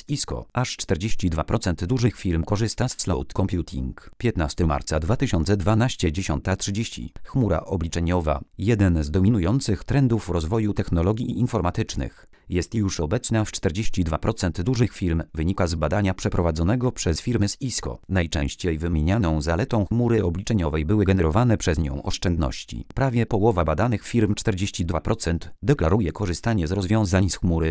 ISCO. Aż 42% dużych firm korzysta z cloud computing. 15 marca 2012, 10:30. Chmura obliczeniowa. Jeden z dominujących trendów rozwoju technologii informatycznych. Jest już obecna w 42% dużych firm, wynika z badania przeprowadzonego przez firmy z ISCO. Najczęściej wymienianą zaletą chmury obliczeniowej były generowane przez nią oszczędności. Prawie połowa badanych firm, 42%, deklaruje korzystanie z rozwiązań z chmury,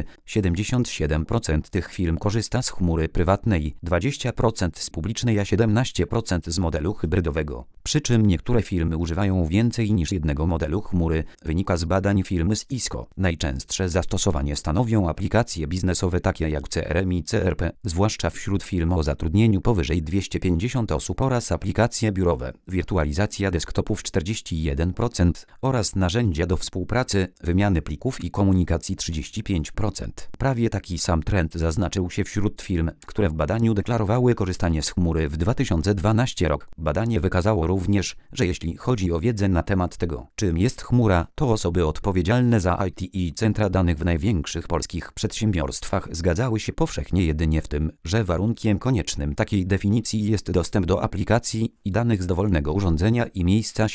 77% tych firm korzysta z chmury prywatnej, 20% z publicznej, a 17% z modelu hybrydowego. Przy czym niektóre firmy używają więcej niż jednego modelu chmury, wynika z badań firmy z ISCO. Najczęstsze zastosowanie stanowią aplikacje biznesowe takie jak CRM i CRP, zwłaszcza wśród firm o zatrudnieniu powyżej 250 osób, oraz aplikacje biurowe, wirtualizacja desktopów 41% oraz narzędzia do współpracy, wymiany plików i komunikacji 35%. Prawie taki sam trend zaznaczył się wśród firm, które w badaniu deklarowały korzystanie z chmury w 2012 roku. Badanie wykazało również, że jeśli chodzi o wiedzę na temat tego, czym jest chmura, to osoby odpowiedzialne za IT i centra danych w największych polskich przedsiębiorstwach zgadzały się powszechnie jedynie w tym, że warunkiem koniecznym takiej definicji jest dostęp do aplikacji i danych z dowolnego urządzenia i miejsca,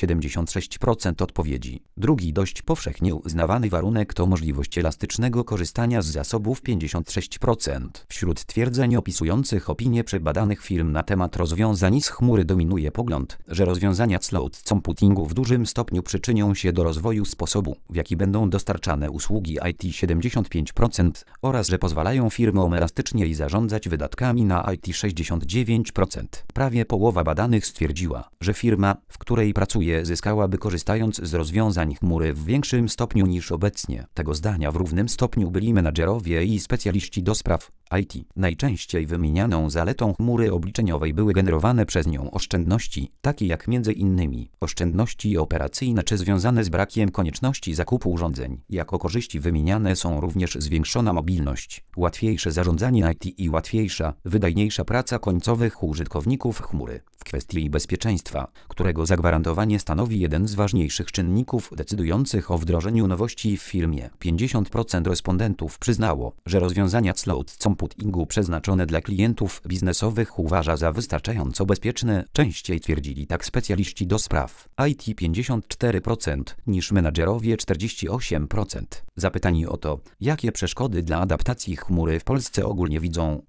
76% odpowiedzi. Drugi dość powszechnie uznawany warunek to możliwość elastycznego korzystania z zasobów, 56%. Wśród twierdzeń opisujących opinie przebadanych firm na temat rozwiązań z chmury dominuje pogląd, że rozwiązania cloud computingu w dużym stopniu przyczynią się do rozwoju sposobu, w jaki będą dostarczane usługi IT, 75%, oraz że pozwalają firmom elastyczniej zarządzać wydatkami na IT, 69%. Prawie połowa badanych stwierdziła, że firma, w której pracuje, zyskałaby korzystając z rozwiązań chmury w większym stopniu niż obecnie. Tego zdania w równym stopniu byli menadżerowie i specjaliści do spraw IT. Najczęściej wymienianą zaletą chmury obliczeniowej były generowane przez nią oszczędności, takie jak m.in. oszczędności operacyjne czy związane z brakiem konieczności zakupu urządzeń. Jako korzyści wymieniane są również zwiększona mobilność, łatwiejsze zarządzanie IT i łatwiejsza, wydajniejsza praca końcowych użytkowników chmury. W kwestii bezpieczeństwa, którego zagwarantowanie stanowi jeden z ważniejszych czynników decydujących o wdrożeniu nowości w firmie, 50% respondentów przyznało, że rozwiązania cloud computingu przeznaczone dla klientów biznesowych uważa za wystarczająco bezpieczne. Częściej twierdzili tak specjaliści do spraw IT, 54%, niż menadżerowie, 48%. Zapytani o to, jakie przeszkody dla adaptacji chmury w Polsce ogólnie widzą,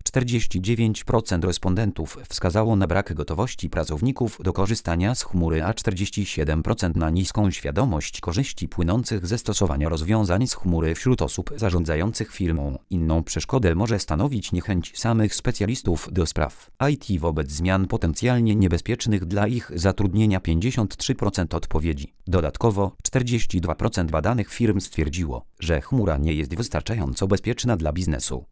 49% respondentów wskazało na brak gotowości pracowników do korzystania z chmury, a 47% na niską świadomość korzyści płynących ze stosowania rozwiązań z chmury wśród osób zarządzających firmą. Inną przeszkodę może stanowić niechęć samych specjalistów do spraw IT wobec zmian potencjalnie niebezpiecznych dla ich zatrudnienia, 53% odpowiedzi. Dodatkowo 42% badanych firm stwierdziło, że chmura nie jest wystarczająco bezpieczna dla biznesu.